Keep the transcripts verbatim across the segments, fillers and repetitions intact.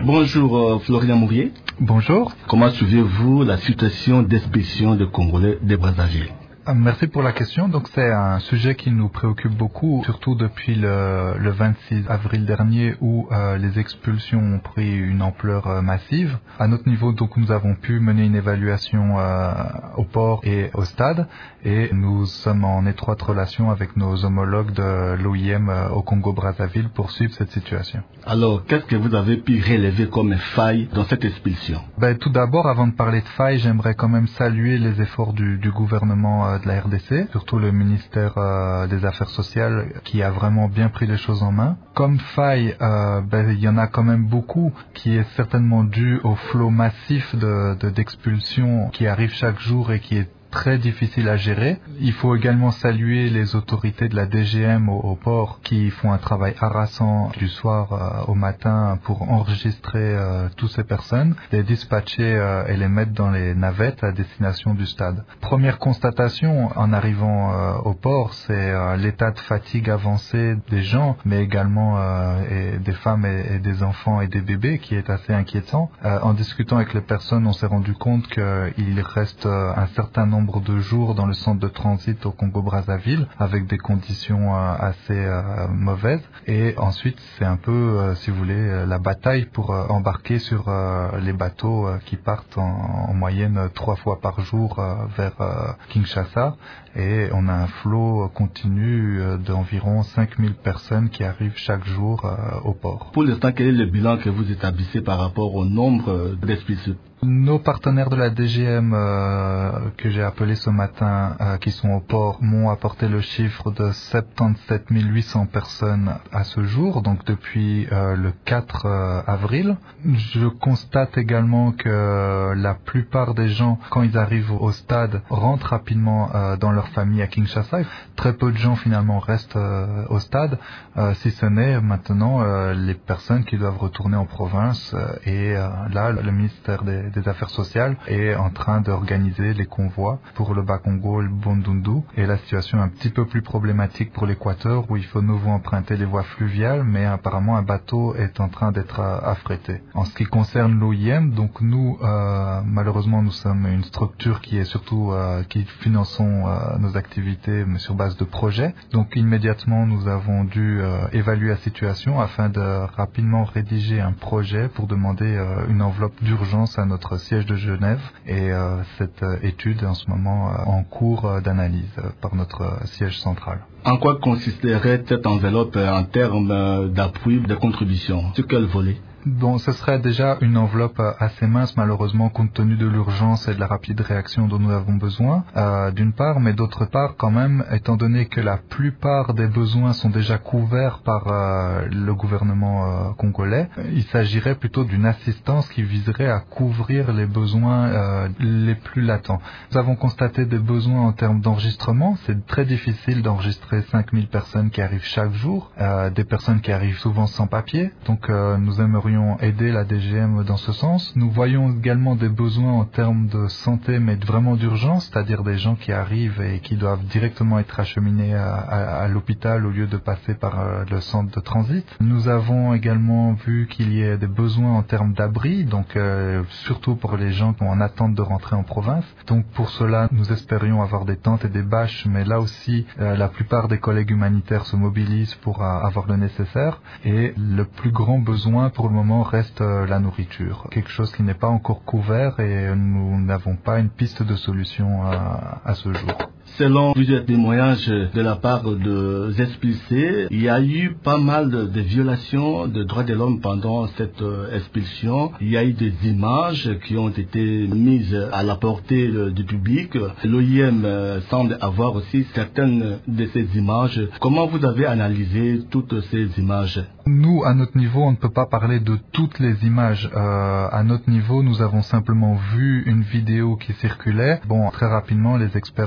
Bonjour euh, Florian Mourier. Bonjour. Comment suivez-vous la situation d'expulsion de Congolais de Brazzaville? Merci pour la question. Donc c'est un sujet qui nous préoccupe beaucoup, surtout depuis le, le vingt-six avril dernier où euh, les expulsions ont pris une ampleur euh, massive. À notre niveau, donc nous avons pu mener une évaluation euh, au port et au stade, et nous sommes en étroite relation avec nos homologues de l'O I M euh, au Congo-Brazzaville pour suivre cette situation. Alors, qu'est-ce que vous avez pu relever comme faille dans cette expulsion? Ben, tout d'abord, avant de parler de faille, j'aimerais quand même saluer les efforts du, du gouvernement euh, de la R D C, surtout le ministère euh, des Affaires sociales qui a vraiment bien pris les choses en main. Comme faille, euh, ben, il y en a quand même beaucoup qui est certainement dû au flot massif de, de, d'expulsions qui arrive chaque jour et qui est très difficile à gérer. Il faut également saluer les autorités de la D G M au, au port qui font un travail harassant du soir euh, au matin pour enregistrer euh, toutes ces personnes, les dispatcher euh, et les mettre dans les navettes à destination du stade. Première constatation en arrivant euh, au port, c'est euh, l'état de fatigue avancé des gens, mais également euh, et des femmes et, et des enfants et des bébés qui est assez inquiétant. Euh, en discutant avec les personnes, on s'est rendu compte qu'il reste euh, un certain nombre nombre de jours dans le centre de transit au Congo-Brazzaville avec des conditions euh, assez euh, mauvaises, et ensuite c'est un peu euh, si vous voulez euh, la bataille pour euh, embarquer sur euh, les bateaux euh, qui partent en, en moyenne euh, trois fois par jour euh, vers euh, Kinshasa, et on a un flot continu euh, d'environ cinq mille personnes qui arrivent chaque jour euh, au port. Pour l'instant, quel est le bilan que vous établissez par rapport au nombre d'expulsions? Nos partenaires de la D G M euh, que j'ai appelés ce matin, euh, qui sont au port, m'ont apporté le chiffre de soixante-dix-sept mille huit cents personnes à ce jour, donc depuis euh, le quatre avril. Je constate également que la plupart des gens, quand ils arrivent au stade, rentrent rapidement euh, dans leur famille à Kinshasa. Très peu de gens finalement restent euh, au stade, euh, si ce n'est maintenant euh, les personnes qui doivent retourner en province. Euh, et euh, là, le ministère des des Affaires sociales est en train d'organiser les convois pour le Bas-Congo et le Bandundu, et la situation est un petit peu plus problématique pour l'Équateur où il faut de nouveau emprunter les voies fluviales, mais apparemment un bateau est en train d'être affrété. En ce qui concerne l'O I M, donc nous euh, malheureusement nous sommes une structure qui est surtout euh, qui finançons euh, nos activités mais sur base de projets, donc immédiatement nous avons dû euh, évaluer la situation afin de rapidement rédiger un projet pour demander euh, une enveloppe d'urgence à notre notre siège de Genève, et euh, cette euh, étude est en ce moment euh, en cours euh, d'analyse euh, par notre euh, siège central. En quoi consisterait cette enveloppe euh, en termes euh, d'appui, de contribution? Sur quel volet? Bon, ce serait déjà une enveloppe assez mince, malheureusement, compte tenu de l'urgence et de la rapide réaction dont nous avons besoin, euh, d'une part, mais d'autre part, quand même, étant donné que la plupart des besoins sont déjà couverts par euh, le gouvernement euh, congolais, il s'agirait plutôt d'une assistance qui viserait à couvrir les besoins euh, les plus latents. Nous avons constaté des besoins en termes d'enregistrement. C'est très difficile d'enregistrer cinq mille personnes qui arrivent chaque jour, euh, des personnes qui arrivent souvent sans papier, donc euh, nous aimerions aider la D G M dans ce sens. Nous voyons également des besoins en termes de santé, mais vraiment d'urgence, c'est-à-dire des gens qui arrivent et qui doivent directement être acheminés à, à, à l'hôpital au lieu de passer par euh, le centre de transit. Nous avons également vu qu'il y ait des besoins en termes d'abri, donc euh, surtout pour les gens qui sont en attente de rentrer en province. Donc pour cela, nous espérions avoir des tentes et des bâches, mais là aussi, euh, la plupart des collègues humanitaires se mobilisent pour euh, avoir le nécessaire, et le plus grand besoin pour le moment reste euh, la nourriture, quelque chose qui n'est pas encore couvert, et nous n'avons pas une piste de solution à, à ce jour. Selon plusieurs témoignages de la part de expulsés, il y a eu pas mal de, de violations de droits de l'homme pendant cette euh, expulsion. Il y a eu des images qui ont été mises à la portée euh, du public. L'O I M euh, semble avoir aussi certaines de ces images. Comment vous avez analysé toutes ces images? Nous, à notre niveau, on ne peut pas parler de toutes les images. Euh, à notre niveau, nous avons simplement vu une vidéo qui circulait. Bon, très rapidement, les experts de la communication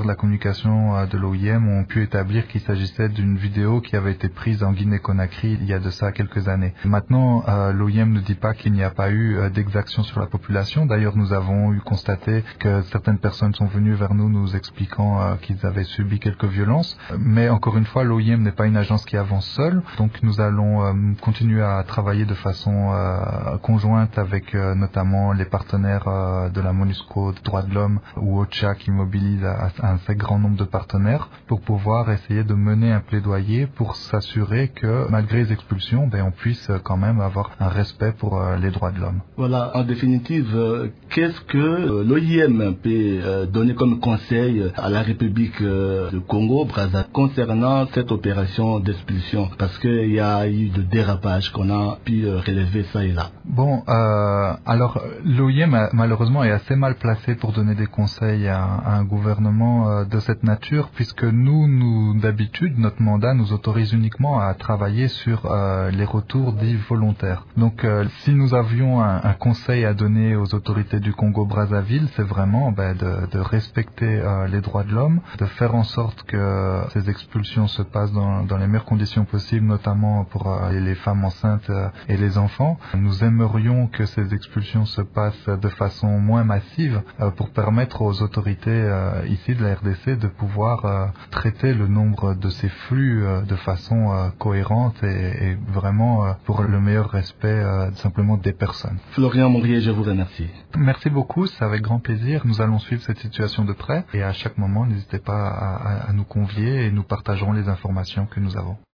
investigations euh, de l'O I M ont pu établir qu'il s'agissait d'une vidéo qui avait été prise en Guinée-Conakry il y a de ça quelques années. Maintenant, euh, l'O I M ne dit pas qu'il n'y a pas eu euh, d'exaction sur la population. D'ailleurs, nous avons eu constaté que certaines personnes sont venues vers nous nous expliquant euh, qu'ils avaient subi quelques violences. Mais encore une fois, l'O I M n'est pas une agence qui avance seule. Donc nous allons euh, continuer à travailler de façon euh, conjointe avec euh, notamment les partenaires euh, de la MONUSCO, de droits de l'homme ou OCHA qui mobilise un assez grand nombre de partenaires pour pouvoir essayer de mener un plaidoyer pour s'assurer que malgré les expulsions, ben, on puisse quand même avoir un respect pour euh, les droits de l'homme. Voilà, en définitive, euh, qu'est-ce que euh, l'O I M peut euh, donner comme conseil à la République euh, du Congo, Brazzaville, concernant cette opération d'expulsion? Parce qu'il y a eu de dérapage qu'on a pu euh, relever ça et là. Bon, euh, alors l'O I M malheureusement est assez mal placé pour donner des conseils à, à un gouvernement euh, de cette nature, puisque nous, nous d'habitude, notre mandat nous autorise uniquement à travailler sur euh, les retours dits volontaires. Donc, euh, si nous avions un, un conseil à donner aux autorités du Congo-Brazzaville, c'est vraiment ben, de, de respecter euh, les droits de l'homme, de faire en sorte que ces expulsions se passent dans, dans les meilleures conditions possibles, notamment pour euh, les femmes enceintes euh, et les enfants. Nous aimerions que ces expulsions se passent de façon moins massive euh, pour permettre aux autorités euh, ici de la R D C de pouvoir euh, traiter le nombre de ces flux euh, de façon euh, cohérente et, et vraiment euh, pour le meilleur respect euh, simplement des personnes. Florian Morier, je vous remercie. Merci beaucoup, c'est avec grand plaisir. Nous allons suivre cette situation de près et à chaque moment, n'hésitez pas à, à, à nous convier et nous partagerons les informations que nous avons.